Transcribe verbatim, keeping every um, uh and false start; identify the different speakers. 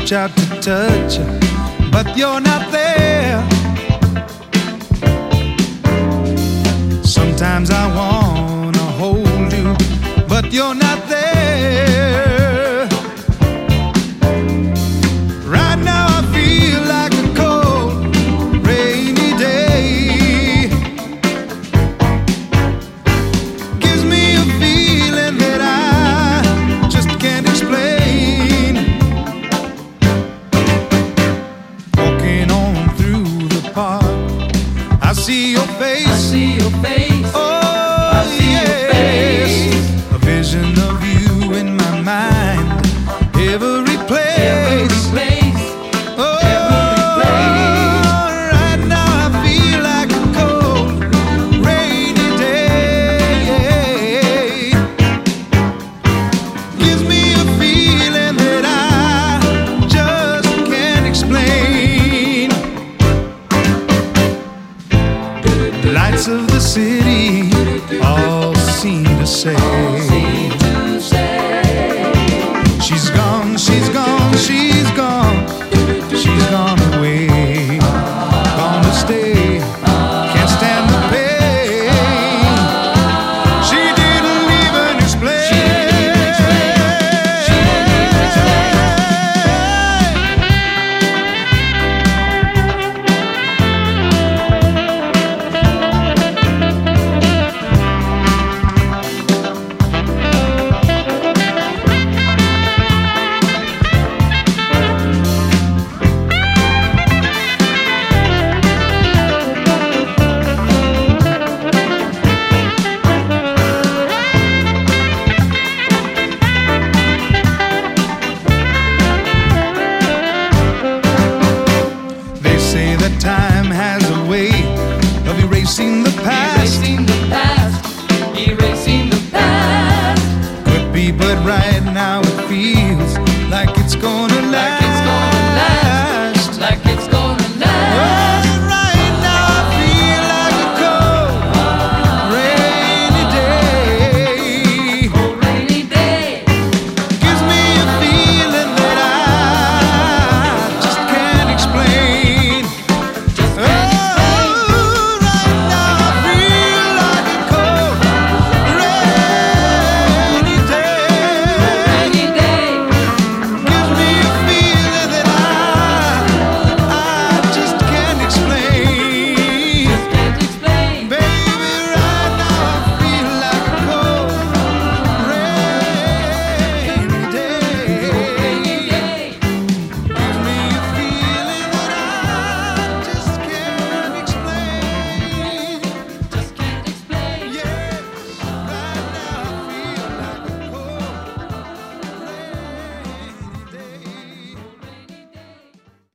Speaker 1: reach out to touch you, but you're not there. Sometimes I wanna hold you, but you're not there. Right now I feel like a cold, rainy day. Gives me a feeling that I just can't explain. Walking on through the park, I see your face.
Speaker 2: I see your face.
Speaker 1: Oh,
Speaker 2: I see
Speaker 1: yes.
Speaker 2: your face.
Speaker 1: A vision of you in my mind, every place.
Speaker 2: Every place.
Speaker 1: Oh,
Speaker 2: Every place.
Speaker 1: right now I feel like a cold, rainy day. Gives me a feeling that I just can't explain. The lights of the city all seem to say